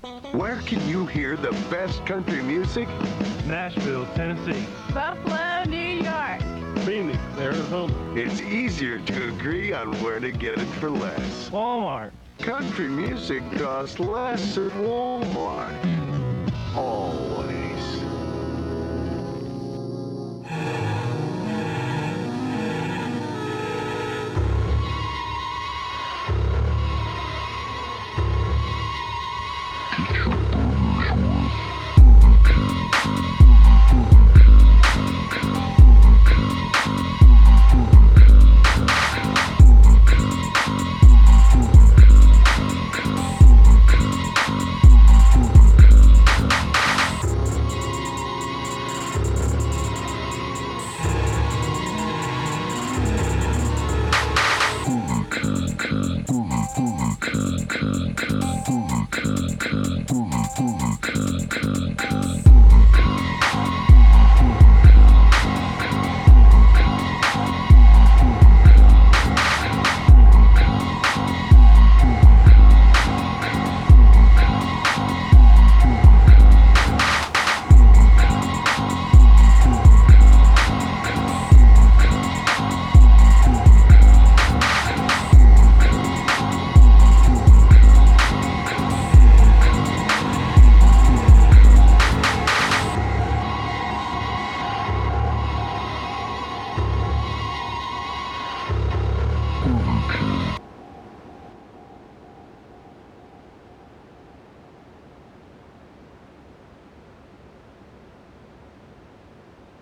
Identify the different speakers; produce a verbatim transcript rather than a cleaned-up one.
Speaker 1: Where can you hear the best country music?
Speaker 2: Nashville, Tennessee.
Speaker 3: Buffalo, New York.
Speaker 2: Phoenix, Arizona.
Speaker 1: It's easier to agree on where to get it for less.
Speaker 2: Walmart.
Speaker 1: Country music costs less at Walmart. Always. Okay.